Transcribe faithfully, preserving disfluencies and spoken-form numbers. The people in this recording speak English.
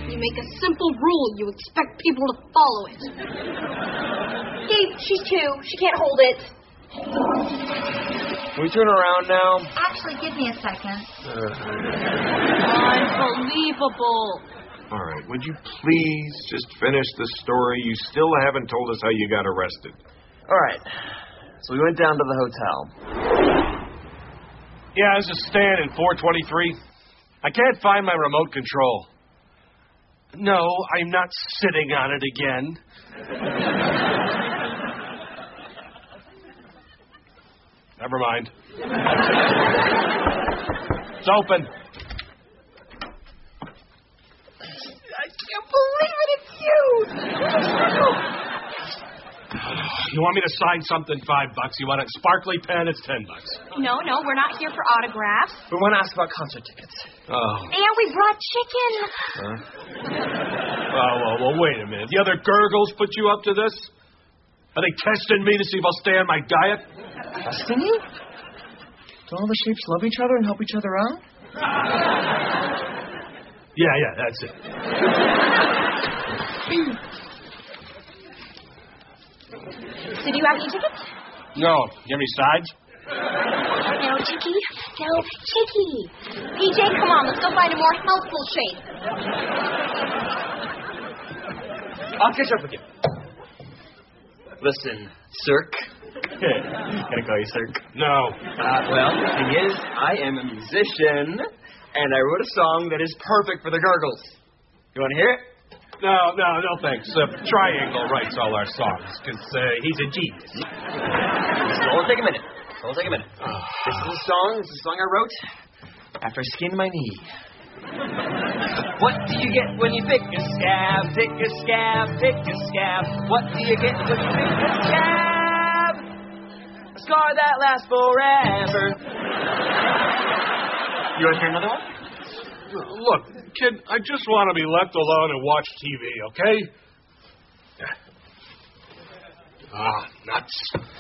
You make a simple rule, you expect people to follow it. Dave, she's two. She can't hold it. Can we turn around now? Actually, give me a second. Uh, Unbelievable. all right, would you please just finish the story? You still haven't told us how you got arrested. All right. So we went down to the hotel. Yeah, this is Stan in four twenty-three. I can't find my remote control. No, I'm not sitting on it again. Never mind. It's open. I can't believe it. It's you. You want me to sign something? Five bucks. You want a sparkly pen? It's ten bucks. No, no, we're not here for autographs. We want to ask about concert tickets. Oh. And we brought chicken. Huh? Oh, well, well, wait a minute. The other gurgles put you up to this? Are they testing me to see if I'll stay on my diet? Testing you? Don't all the shapes love each other and help each other out? Yeah, yeah, that's it. So do you have any tickets? No. You have any sides? No, Chicky. No, Chicky. P J, come on. Let's go find a more healthful shape. I'll catch up with you. Listen, Cirque. Can I call you Cirque? No. Uh, well, the thing is, I am a musician, and I wrote a song that is perfect for the gurgles. You want to hear it? No, no, no thanks. Uh, Triangle writes all our songs, because uh, he's a genius. So it'll take a minute. It'll take a minute. This is a song, this is a song I wrote after I skinned my knee. What do you get when you pick a scab? Pick a scab, pick a scab. What do you get when you pick a scab? A scar that lasts forever. You want to hear another one? Look, kid, I just want to be left alone and watch T V, okay? Ah, nuts.